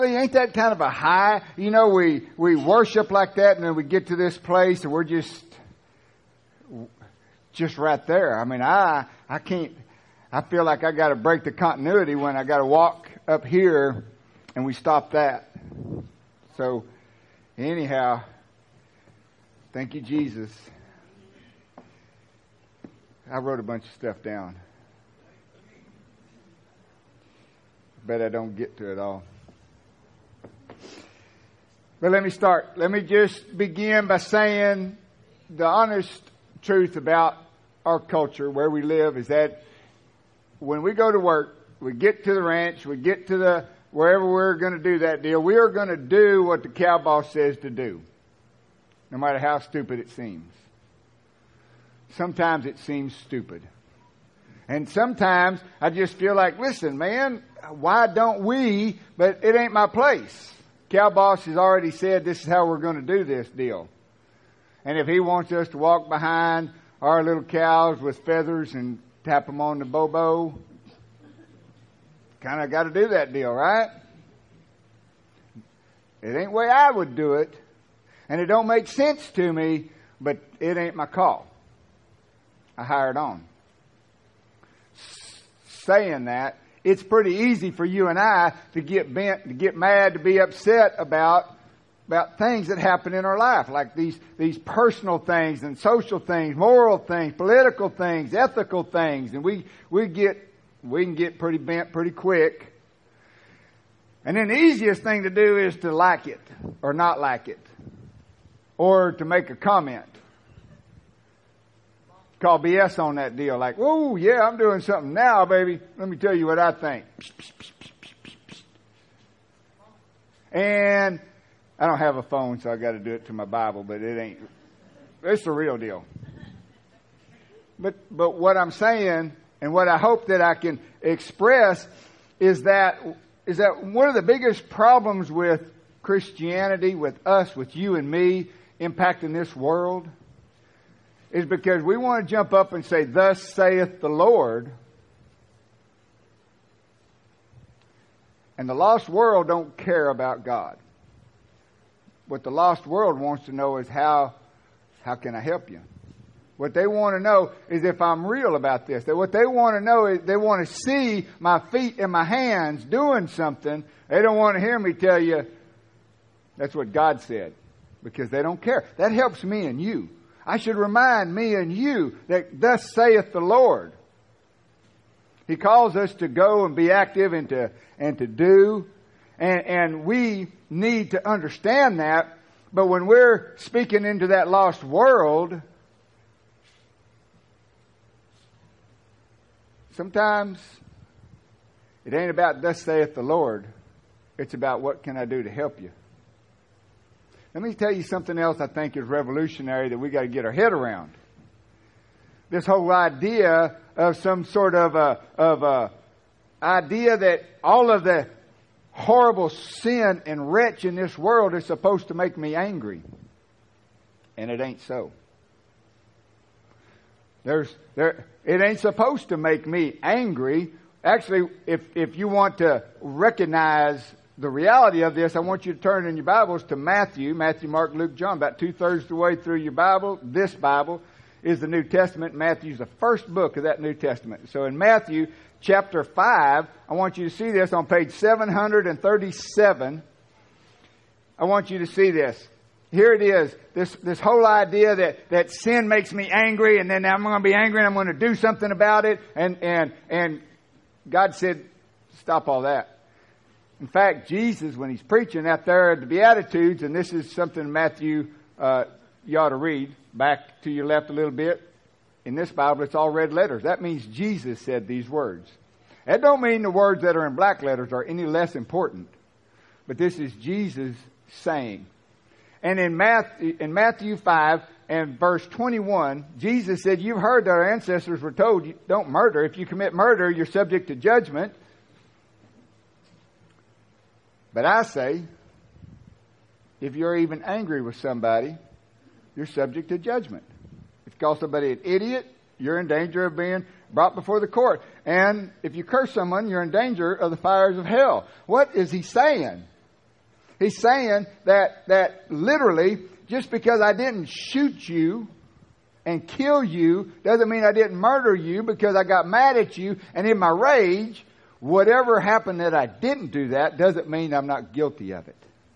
Ain't that kind of a high? You know, we worship like that, and then we get to this place and we're just right there. I mean, I can't, I feel like I got to break the continuity when I got to walk up here and we stop that. So anyhow, thank you, Jesus. I wrote a bunch of stuff down. Bet I don't get to it all. But let me start. Let me just begin by saying the honest truth about our culture, where we live, is that when we go to work, we get to the ranch, we get to the wherever we're going to do that deal, we are going to do what the cow boss says to do, no matter how stupid it seems. Sometimes it seems stupid. And sometimes I just feel like, listen, man, why don't we? But it ain't my place. Cow boss has already said this is how we're going to do this deal. And if he wants us to walk behind our little cows with feathers and tap them on the bobo, kind of got to do that deal, right? It ain't the way I would do it. And it don't make sense to me, but it ain't my call. I hired on. Saying that, it's pretty easy for you and I to get bent, to get mad, to be upset about things that happen in our life, like these personal things and social things, moral things, political things, ethical things, and we can get pretty bent pretty quick. And then the easiest thing to do is to like it or not like it, or to make a comment. Call BS on that deal. Like, whoa, yeah, I'm doing something now, baby. Let me tell you what I think. And I don't have a phone, so I got to do it to my Bible, but it's the real deal. But what I'm saying, and what I hope that I can express, is that one of the biggest problems with Christianity, with us, with you and me, impacting this world, is because we want to jump up and say, "Thus saith the Lord," and the lost world don't care about God. What the lost world wants to know is how can I help you? What they want to know is if I'm real about this. That what they want to know is they want to see my feet and my hands doing something. They don't want to hear me tell you that's what God said, because they don't care. That helps me and you. I should remind me and you that thus saith the Lord. He calls us to go and be active and to do. And we need to understand that. But when we're speaking into that lost world, sometimes it ain't about thus saith the Lord. It's about what can I do to help you. Let me tell you something else I think is revolutionary that we got to get our head around. This whole idea of some sort of a idea that all of the horrible sin and wretch in this world is supposed to make me angry. And it ain't so. It ain't supposed to make me angry. Actually, if you want to recognize the reality of this, I want you to turn in your Bibles to Matthew, Mark, Luke, John. About 2/3 of the way through your Bible, this Bible is the New Testament. Matthew's the first book of that New Testament. So in Matthew chapter 5, I want you to see this on page 737. I want you to see this. Here it is. This whole idea that sin makes me angry, and then I'm going to be angry and I'm going to do something about it. And God said, stop all that. In fact, Jesus, when he's preaching out there at the Beatitudes, and this is something Matthew you ought to read, back to your left a little bit. In this Bible, it's all red letters. That means Jesus said these words. That don't mean the words that are in black letters are any less important. But this is Jesus saying. And in Matthew 5 and verse 21, Jesus said, you've heard that our ancestors were told, don't murder. If you commit murder, you're subject to judgment. But I say, if you're even angry with somebody, you're subject to judgment. If you call somebody an idiot, you're in danger of being brought before the court. And if you curse someone, you're in danger of the fires of hell. What is he saying? He's saying that literally, just because I didn't shoot you and kill you doesn't mean I didn't murder you because I got mad at you, and in my rage, whatever happened that I didn't do that doesn't mean I'm not guilty of it.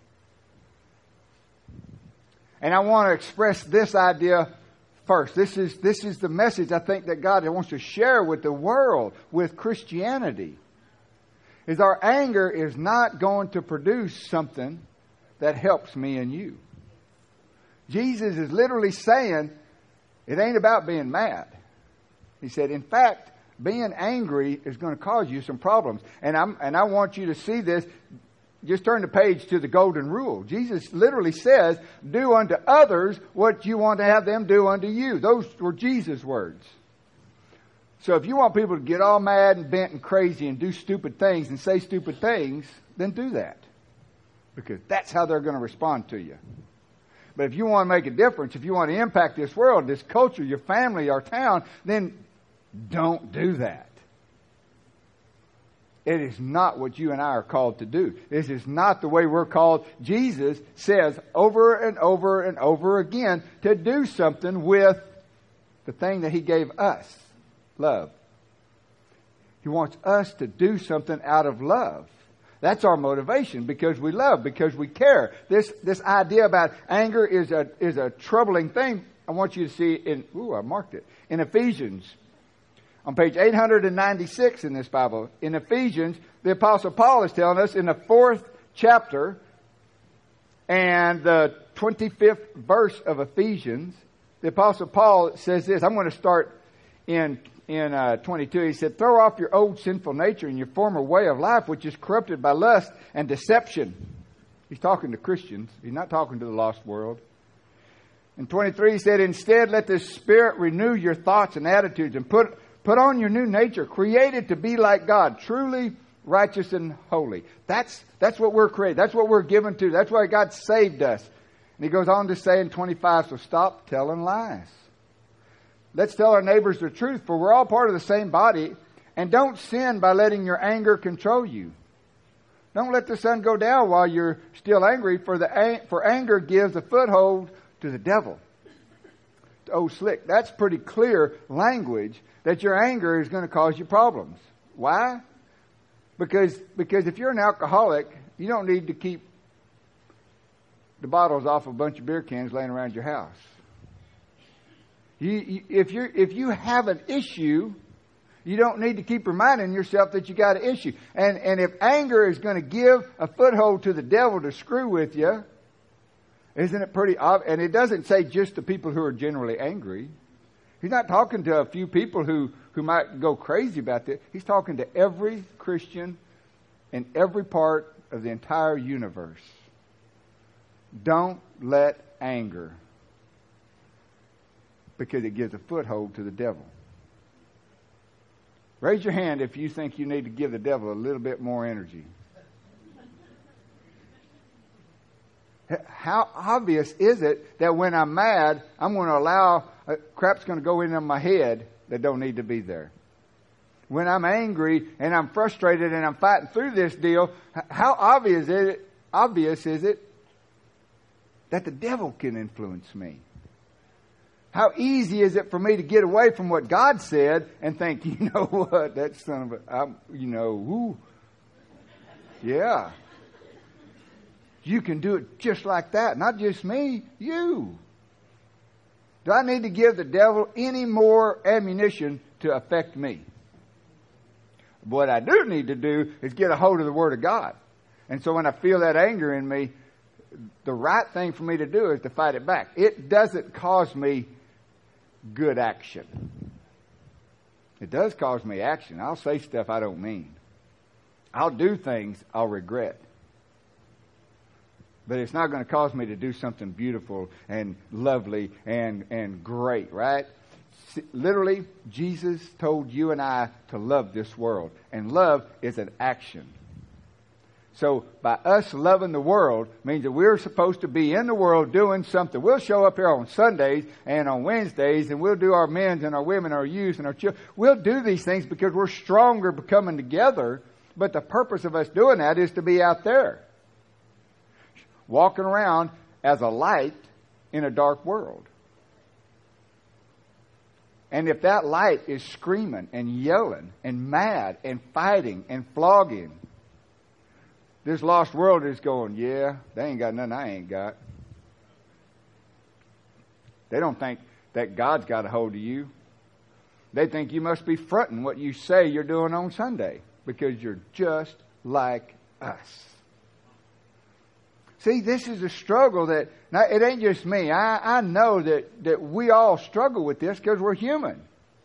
And I want to express this idea first. This is the message I think that God wants to share with the world, with Christianity. Is our anger is not going to produce something that helps me and you. Jesus is literally saying, it ain't about being mad. He said, in fact, being angry is going to cause you some problems. And I want you to see this. Just turn the page to the golden rule. Jesus literally says, do unto others what you want to have them do unto you. Those were Jesus' words. So if you want people to get all mad and bent and crazy and do stupid things and say stupid things, then do that. Because that's how they're going to respond to you. But if you want to make a difference, if you want to impact this world, this culture, your family, our town, then don't do that. It is not what you and I are called to do. This is not the way we're called. Jesus says over and over and over again to do something with the thing that He gave us, love. He wants us to do something out of love. That's our motivation, because we love, because we care. This idea about anger is a troubling thing. I want you to see I marked it, in Ephesians. On page 896 in this Bible, in Ephesians, the Apostle Paul is telling us in the 4th chapter and the 25th verse of Ephesians, the Apostle Paul says this. I'm going to start in 22. He said, throw off your old sinful nature and your former way of life, which is corrupted by lust and deception. He's talking to Christians. He's not talking to the lost world. In 23, he said, instead, let the Spirit renew your thoughts and attitudes and put on your new nature, created to be like God, truly righteous and holy. That's what we're created. That's what we're given to. That's why God saved us. And he goes on to say in 25, so stop telling lies. Let's tell our neighbors the truth, for we're all part of the same body. And don't sin by letting your anger control you. Don't let the sun go down while you're still angry, for anger gives a foothold to the devil. Oh, slick. That's pretty clear language that your anger is going to cause you problems. Why? Because if you're an alcoholic, you don't need to keep the bottles off a bunch of beer cans laying around your house. If you have an issue, you don't need to keep reminding yourself that you got an issue. And if anger is going to give a foothold to the devil to screw with you, isn't it pretty obvious? And it doesn't say just the people who are generally angry. He's not talking to a few people who might go crazy about this. He's talking to every Christian in every part of the entire universe. Don't let anger, because it gives a foothold to the devil. Raise your hand if you think you need to give the devil a little bit more energy. How obvious is it that when I'm mad, I'm going to allow crap's going to go into my head that don't need to be there? When I'm angry and I'm frustrated and I'm fighting through this deal, how obvious is it that the devil can influence me? How easy is it for me to get away from what God said and think, you know what, that son of a, yeah. You can do it just like that. Not just me, you. Do I need to give the devil any more ammunition to affect me? What I do need to do is get a hold of the Word of God. And so when I feel that anger in me, the right thing for me to do is to fight it back. It doesn't cause me good action. It does cause me action. I'll say stuff I don't mean. I'll do things I'll regret. But it's not going to cause me to do something beautiful and lovely and great, right? Literally, Jesus told you and I to love this world. And love is an action. So by us loving the world means that we're supposed to be in the world doing something. We'll show up here on Sundays and on Wednesdays, and we'll do our men's and our women, our youth and our children. We'll do these things because we're stronger coming together. But the purpose of us doing that is to be out there. walking around as a light in a dark world. And if that light is screaming and yelling and mad and fighting and flogging, this lost world is going, yeah, they ain't got nothing I ain't got. They don't think that God's got a hold of you. They think you must be fronting what you say you're doing on Sunday because you're just like us. See, this is a struggle that, now it ain't just me. I know that we all struggle with this because we're human.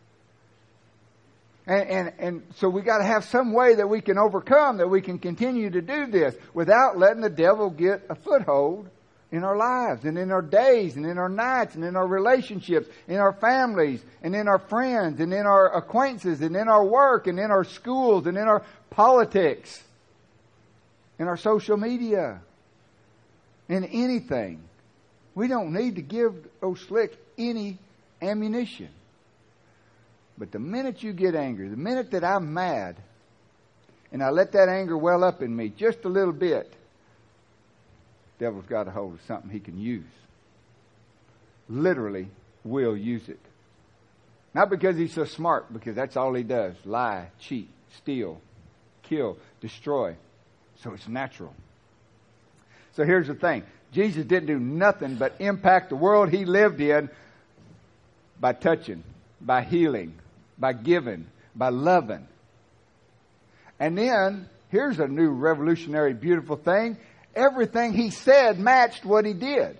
And so we got to have some way that we can overcome, that we can continue to do this without letting the devil get a foothold in our lives and in our days and in our nights and in our relationships, in our families and in our friends and in our acquaintances and in our work and in our schools and in our politics, in our social media, in anything. We don't need to give those slicks any ammunition. But the minute you get angry, the minute that I'm mad, and I let that anger well up in me just a little bit, the devil's got a hold of something he can use. Literally will use it. Not because he's so smart, because that's all he does. Lie, cheat, steal, kill, destroy. So it's natural. So here's the thing. Jesus didn't do nothing but impact the world he lived in by touching, by healing, by giving, by loving. And then, here's a new revolutionary, beautiful thing. Everything he said matched what he did.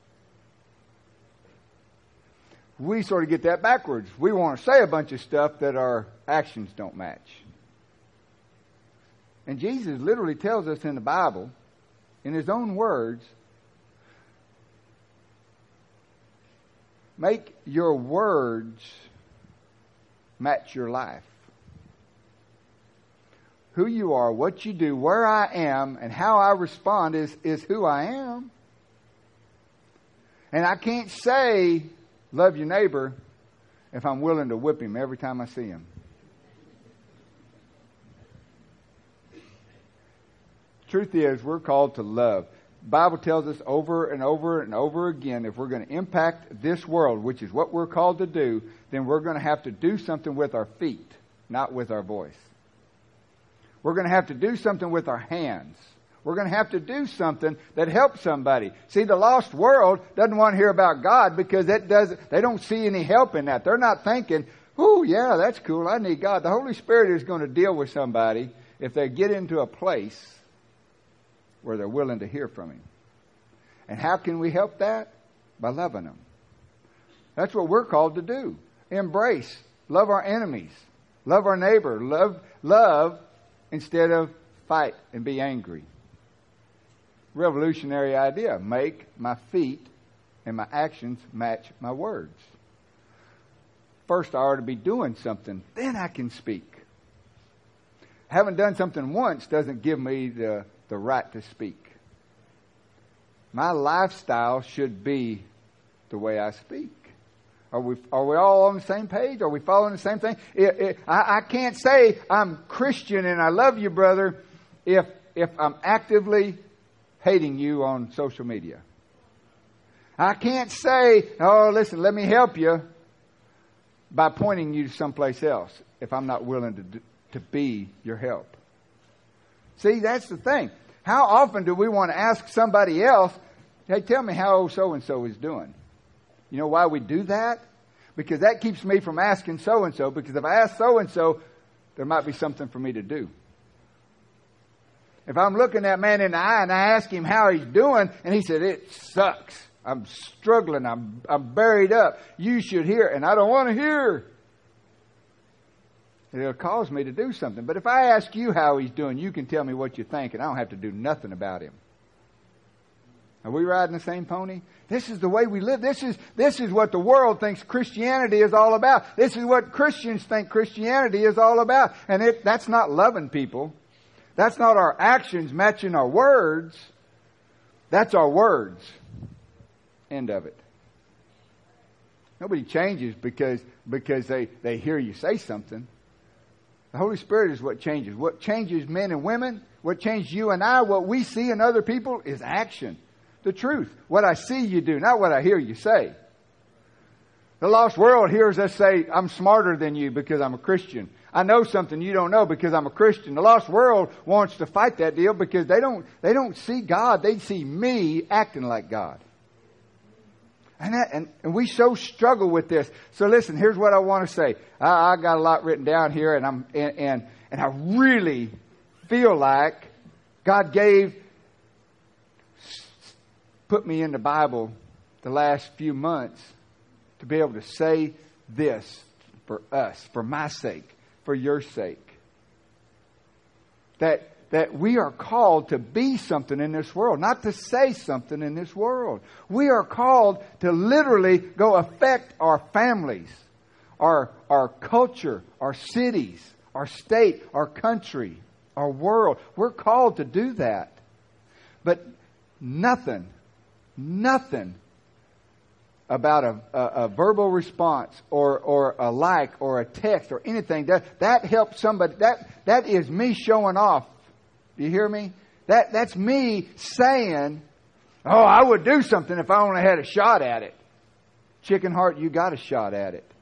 We sort of get that backwards. We want to say a bunch of stuff that our actions don't match. And Jesus literally tells us in the Bible, in his own words, make your words match your life. Who you are, what you do, where I am, and how I respond is who I am. And I can't say, love your neighbor, if I'm willing to whip him every time I see him. Truth is, we're called to love. The Bible tells us over and over and over again, if we're going to impact this world, which is what we're called to do, then we're going to have to do something with our feet, not with our voice. We're going to have to do something with our hands. We're going to have to do something that helps somebody. See, the lost world doesn't want to hear about God because they don't see any help in that. They're not thinking, oh, yeah, that's cool. I need God. The Holy Spirit is going to deal with somebody if they get into a place where they're willing to hear from Him. And how can we help that? By loving them. That's what we're called to do. Embrace. Love our enemies. Love our neighbor. Love instead of fight and be angry. Revolutionary idea. Make my feet and my actions match my words. First I ought to be doing something, then I can speak. Having done something once doesn't give me the right to speak. My lifestyle should be the way I speak. Are we all on the same page? Are we following the same thing? I can't say I'm Christian and I love you, brother, if I'm actively hating you on social media. I can't say, oh, listen, let me help you by pointing you to someplace else if I'm not willing to be your help. See, that's the thing. How often do we want to ask somebody else, hey, tell me how so-and-so is doing? You know why we do that? Because that keeps me from asking so-and-so, because if I ask so-and-so, there might be something for me to do. If I'm looking that man in the eye and I ask him how he's doing, and he said, it sucks. I'm struggling. I'm buried up. You should hear. And I don't want to hear. It'll cause me to do something. But if I ask you how he's doing, you can tell me what you think, and I don't have to do nothing about him. Are we riding the same pony? This is the way we live. This is what the world thinks Christianity is all about. This is what Christians think Christianity is all about. And that's not loving people. That's not our actions matching our words. That's our words. End of it. Nobody changes because they hear you say something. The Holy Spirit is what changes. What changes men and women, what changes you and I, what we see in other people is action. the truth. What I see you do, not what I hear you say. The lost world hears us say, I'm smarter than you because I'm a Christian. I know something you don't know because I'm a Christian. The lost world wants to fight that deal because they don't see God. They see me acting like God. And we so struggle with this. So listen, here's what I want to say. I got a lot written down here, and I really feel like God put me in the Bible the last few months to be able to say this for us, for my sake, for your sake. That we are called to be something in this world, not to say something in this world. We are called to literally go affect our families, our culture, our cities, our state, our country, our world. We're called to do that. But nothing about a verbal response or a like or a text or anything that helps somebody. That is me showing off. Do you hear me? That's me saying, oh, I would do something if I only had a shot at it. Chicken heart, you got a shot at it.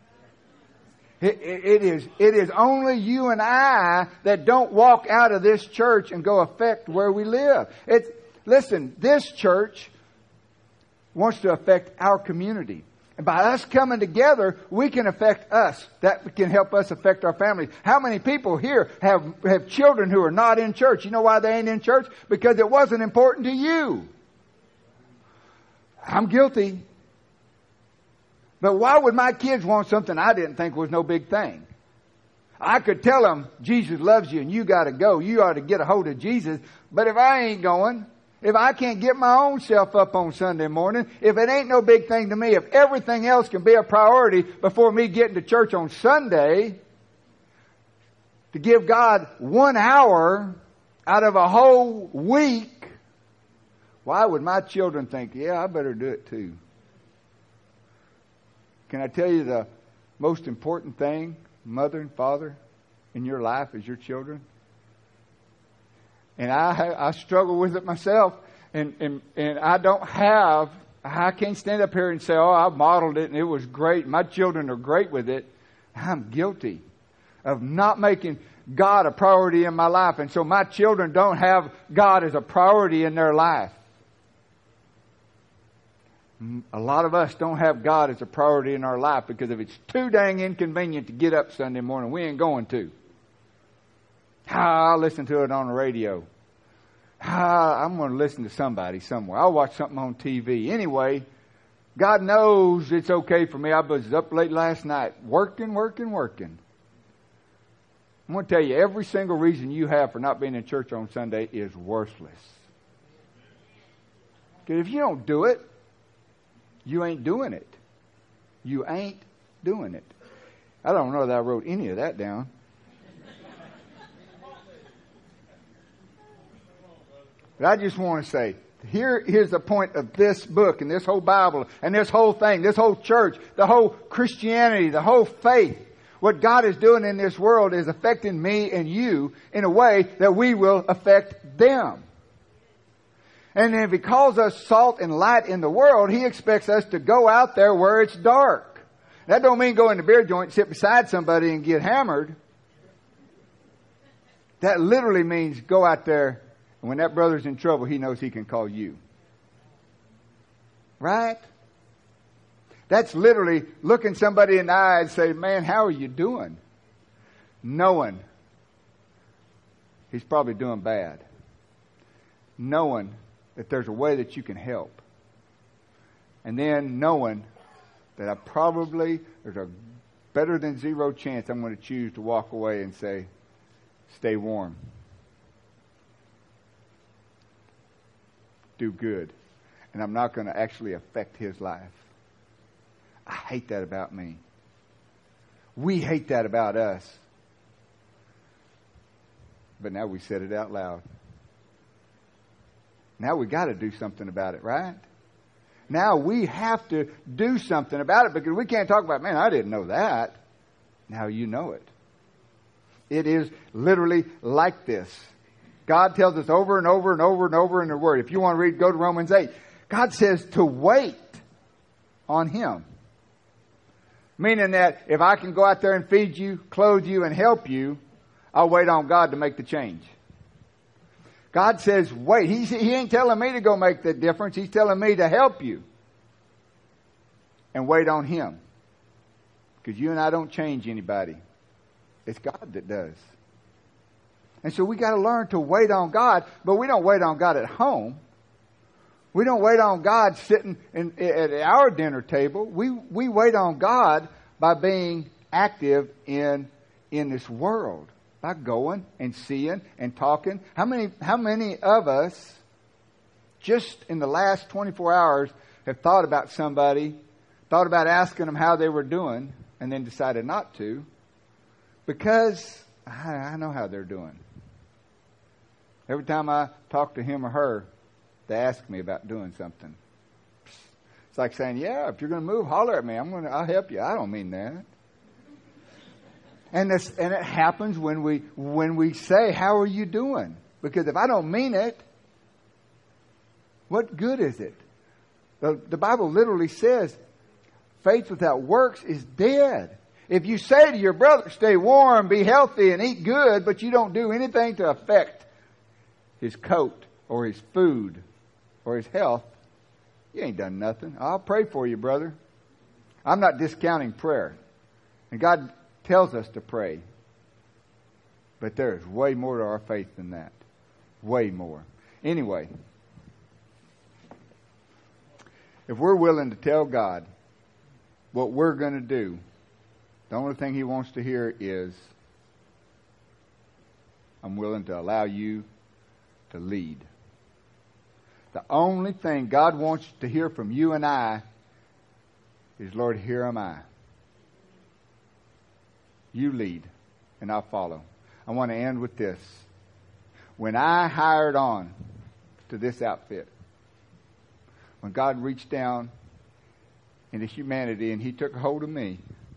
It is only you and I that don't walk out of this church and go affect where we live. Listen, this church wants to affect our community. And by us coming together, we can affect us. That can help us affect our families. How many people here have children who are not in church? You know why they ain't in church? Because it wasn't important to you. I'm guilty. But why would my kids want something I didn't think was no big thing? I could tell them, Jesus loves you and you got to go. You ought to get a hold of Jesus. But if I ain't going, if I can't get my own self up on Sunday morning, if it ain't no big thing to me, if everything else can be a priority before me getting to church on Sunday, to give God 1 hour out of a whole week, why would my children think, yeah, I better do it too? Can I tell you the most important thing, mother and father, in your life is your children? And I struggle with it myself. And I can't stand up here and say, oh, I modeled it and it was great. My children are great with it. I'm guilty of not making God a priority in my life. And so my children don't have God as a priority in their life. A lot of us don't have God as a priority in our life because if it's too dang inconvenient to get up Sunday morning, we ain't going to. I'll listen to it on the radio. I'm going to listen to somebody somewhere. I'll watch something on TV. Anyway, God knows it's okay for me. I was up late last night working. I'm going to tell you, every single reason you have for not being in church on Sunday is worthless. Because if you don't do it, you ain't doing it. You ain't doing it. I don't know that I wrote any of that down. But I just want to say, here's the point of this book and this whole Bible and this whole thing, this whole church, the whole Christianity, the whole faith. What God is doing in this world is affecting me and you in a way that we will affect them. And if He calls us salt and light in the world, He expects us to go out there where it's dark. That don't mean go in the beer joint and sit beside somebody and get hammered. That literally means go out there, and when that brother's in trouble, he knows he can call you. Right? That's literally looking somebody in the eye and say, man, how are you doing? Knowing he's probably doing bad. Knowing that there's a way that you can help. And then knowing that there's a better than zero chance I'm going to choose to walk away and say, stay warm. Do good. And I'm not going to actually affect his life. I hate that about me. We hate that about us. But now we said it out loud. Now we got to do something about it, right? Now we have to do something about it because we can't talk about, man, I didn't know that. Now you know it. It is literally like this. God tells us over and over and over and over in the Word. If you want to read, go to Romans 8. God says to wait on Him. Meaning that if I can go out there and feed you, clothe you, and help you, I'll wait on God to make the change. God says wait. He ain't telling me to go make the difference. He's telling me to help you. And wait on Him. Because you and I don't change anybody. It's God that does. And so we got to learn to wait on God, but we don't wait on God at home. We don't wait on God sitting at our dinner table. We wait on God by being active in this world. By going and seeing and talking. How many of us just in the last 24 hours have thought about somebody, thought about asking them how they were doing, and then decided not to because I know how they're doing. Every time I talk to him or her, they ask me about doing something. It's like saying, yeah, if you're going to move, holler at me. I'll help you. I don't mean that. And it happens when we say, how are you doing? Because if I don't mean it, what good is it? The Bible literally says, faith without works is dead. If you say to your brother, stay warm, be healthy, and eat good, but you don't do anything to affect his coat or his food or his health, you ain't done nothing. I'll pray for you, brother. I'm not discounting prayer. And God tells us to pray. But there's way more to our faith than that. Way more. Anyway, if we're willing to tell God what we're going to do, the only thing He wants to hear is, I'm willing to allow you to lead. The only thing God wants to hear from you and I is, Lord, here am I. You lead, and I'll follow. I want to end with this. When I hired on to this outfit, when God reached down into humanity and He took hold of me,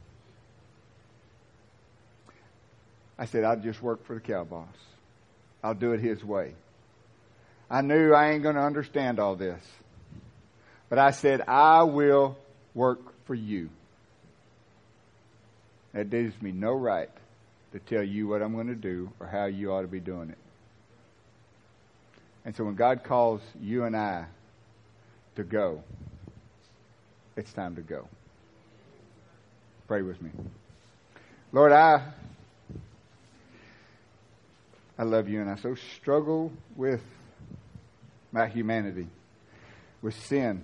I said, I'll just work for the cow boss. I'll do it His way. I knew I ain't going to understand all this. But I said, I will work for you. That gives me no right to tell you what I'm going to do or how you ought to be doing it. And so when God calls you and I to go, it's time to go. Pray with me. Lord, I love you, and I so struggle with my humanity, with sin.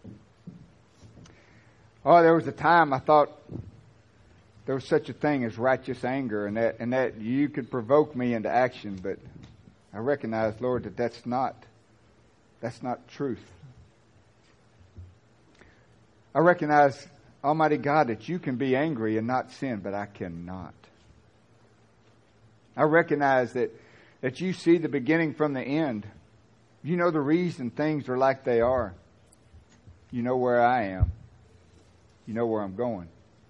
Oh, there was a time I thought there was such a thing as righteous anger, and that you could provoke me into action, but I recognize, Lord, that that's not truth. I recognize, Almighty God, that you can be angry and not sin, but I cannot. I recognize that you see the beginning from the end. You know the reason things are like they are. You know where I am. You know where I'm going.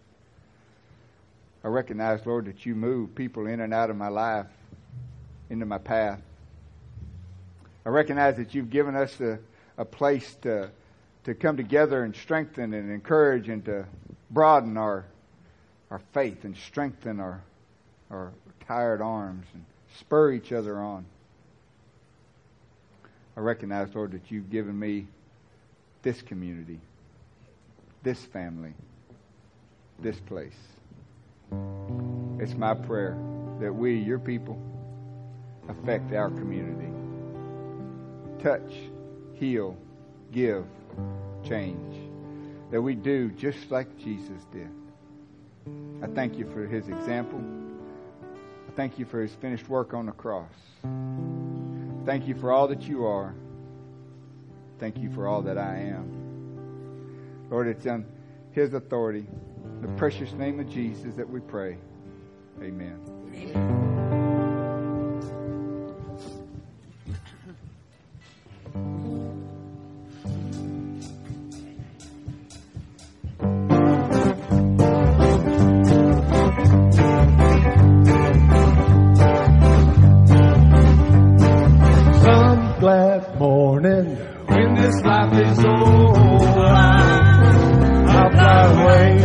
I recognize, Lord, that you move people in and out of my life, into my path. I recognize that you've given us a place to come together and strengthen and encourage and to broaden our faith and strengthen our tired arms and spur each other on. I recognize, Lord, that you've given me this community, this family, this place. It's my prayer that we, your people, affect our community. Touch, heal, give, change. That we do just like Jesus did. I thank you for His example. I thank you for His finished work on the cross. Thank you for all that you are. Thank you for all that I am. Lord, it's in His authority, the precious name of Jesus, that we pray. Amen. Some glad morning when the this life is over, I'll fly away.